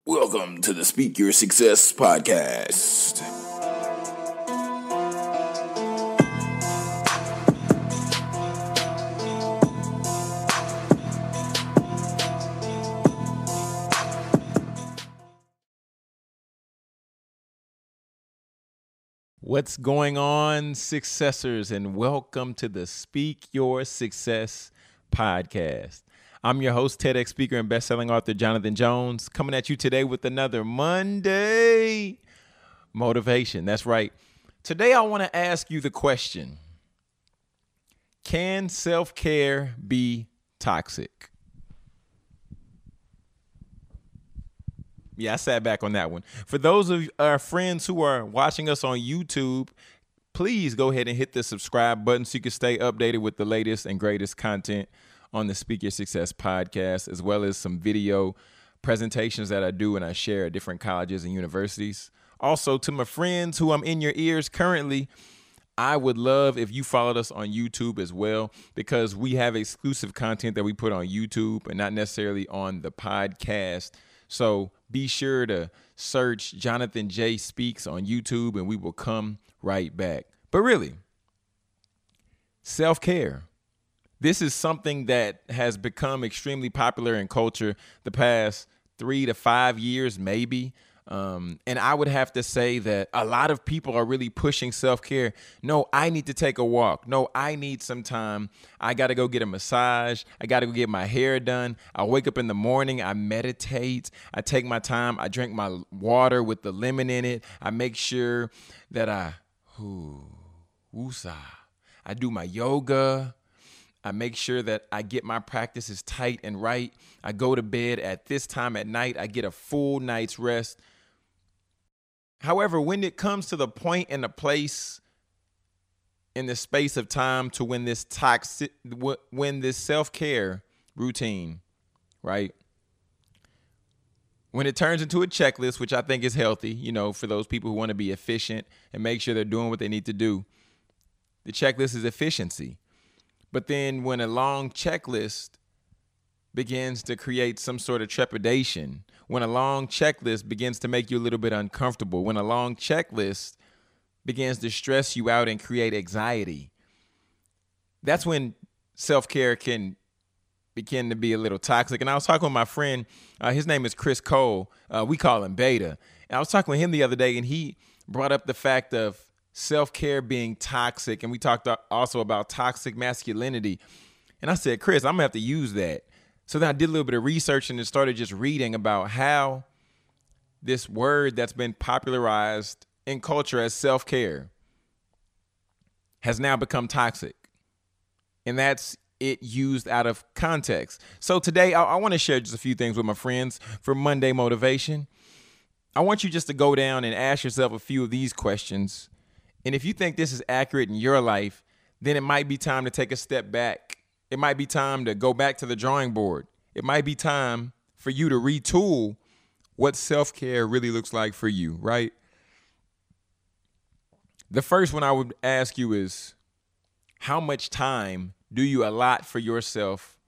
Welcome to the Speak Your Success podcast. What's going on, successors, and welcome to the Speak Your Success podcast. I'm your host, TEDx speaker and best-selling author Jonathan Jones, coming at you today with another Monday motivation. That's right. Today, I want to ask you the question, can self-care be toxic? Yeah, I sat back on that one. For those of our friends who are watching us on YouTube, please go ahead and hit the subscribe button so you can stay updated with the latest and greatest content on the Speak Your Success podcast, as well as some video presentations that I do and I share at different colleges and universities. Also, to my friends who I'm in your ears currently, I would love if you followed us on YouTube as well, because we have exclusive content that we put on YouTube and not necessarily on the podcast. So be sure to search Jonathan J. Speaks on YouTube and we will come right back. But really, self-care. This is something that has become extremely popular in culture the past 3 to 5 years, maybe. And I would have to say that a lot of people are really pushing self-care. No, I need to take a walk. No, I need some time. I got to go get a massage. I got to go get my hair done. I wake up in the morning. I meditate. I take my time. I drink my water with the lemon in it. I make sure that I do my yoga. I make sure that I get my practices tight and right. I go to bed at this time at night. I get a full night's rest. However, when it comes to the point and the place in the space of time to when this self-care routine, right? When it turns into a checklist, which I think is healthy, for those people who want to be efficient and make sure they're doing what they need to do, the checklist is efficiency. But then when a long checklist begins to create some sort of trepidation, when a long checklist begins to make you a little bit uncomfortable, when a long checklist begins to stress you out and create anxiety, that's when self-care can begin to be a little toxic. And I was talking with my friend, his name is Chris Cole. We call him Beta. And I was talking with him the other day, and he brought up the fact of self-care being toxic. And we talked also about toxic masculinity. And I said, Chris, I'm going to have to use that. So then I did a little bit of research and started just reading about how this word that's been popularized in culture as self-care has now become toxic. And that's it used out of context. So today I want to share just a few things with my friends for Monday motivation. I want you just to go down and ask yourself a few of these questions. And if you think this is accurate in your life, then it might be time to take a step back. It might be time to go back to the drawing board. It might be time for you to retool what self-care really looks like for you, right? The first one I would ask you is, how much time do you allot for yourself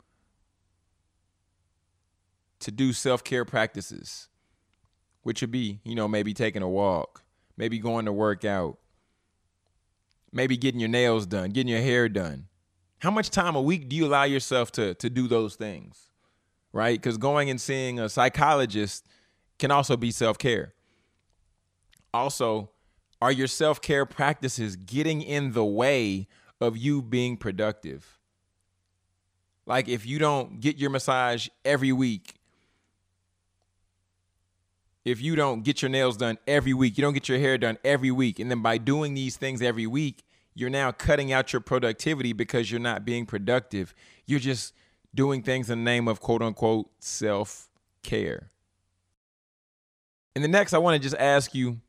to do self-care practices? Which would be, maybe taking a walk, maybe going to work out, maybe getting your nails done, getting your hair done. How much time a week do you allow yourself to do those things, right? Because going and seeing a psychologist can also be self-care. Also, are your self-care practices getting in the way of you being productive? Like if you don't get your massage every week, if you don't get your nails done every week, you don't get your hair done every week, and then by doing these things every week, you're now cutting out your productivity because you're not being productive. You're just doing things in the name of quote unquote self-care. And the next, I want to just ask you,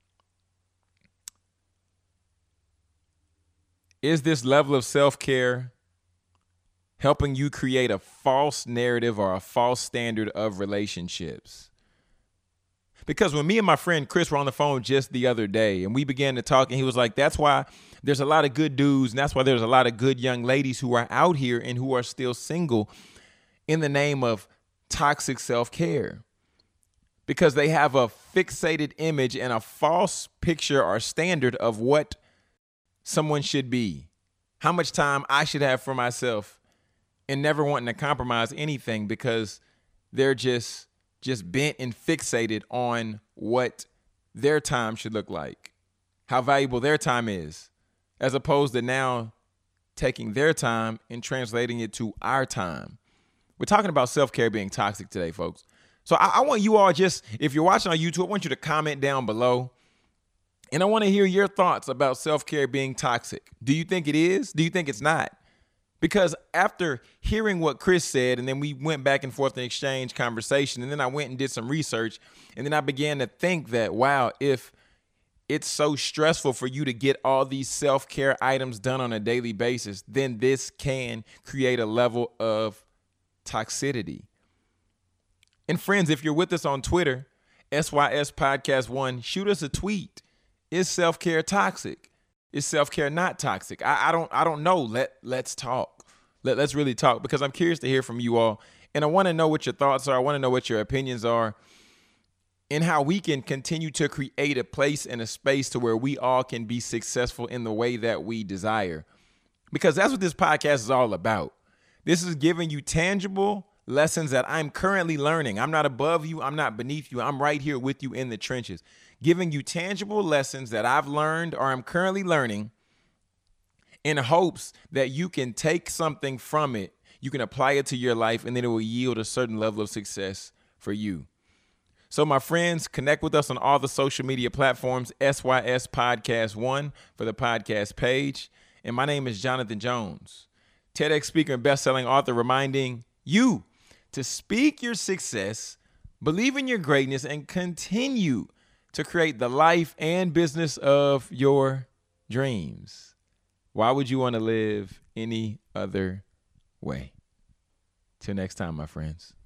is this level of self-care helping you create a false narrative or a false standard of relationships? Because when me and my friend Chris were on the phone just the other day and we began to talk, and he was like, that's why there's a lot of good dudes and that's why there's a lot of good young ladies who are out here and who are still single in the name of toxic self-care. because they have a fixated image and a false picture or standard of what someone should be, how much time I should have for myself, and never wanting to compromise anything because they're just bent and fixated on what their time should look like, how valuable their time is, as opposed to now taking their time and translating it to our time. We're talking about self-care being toxic today, folks. So I want you all, just, if you're watching on YouTube, I want you to comment down below. And I want to hear your thoughts about self-care being toxic. Do you think it is? Do you think it's not? Because after hearing what Chris said, and then we went back and forth and exchanged conversation, and then I went and did some research, and then I began to think that, wow, if it's so stressful for you to get all these self-care items done on a daily basis, then this can create a level of toxicity. And friends, if you're with us on Twitter, SYS Podcast 1, shoot us a tweet. Is self-care toxic? Is self-care not toxic? I don't know. Let's talk. Let's really talk, because I'm curious to hear from you all. And I want to know what your thoughts are. I want to know what your opinions are, and how we can continue to create a place and a space to where we all can be successful in the way that we desire. Because that's what this podcast is all about. This is giving you tangible lessons that I'm currently learning. I'm not above you. I'm not beneath you. I'm right here with you in the trenches, giving you tangible lessons that I've learned or I'm currently learning, in hopes that you can take something from it, you can apply it to your life, and then it will yield a certain level of success for you. So my friends, connect with us on all the social media platforms, SYS Podcast 1 for the podcast page. And my name is Jonathan Jones, TEDx speaker and best-selling author, reminding you to speak your success, believe in your greatness, and continue to create the life and business of your dreams. Why would you want to live any other way? Till next time, my friends.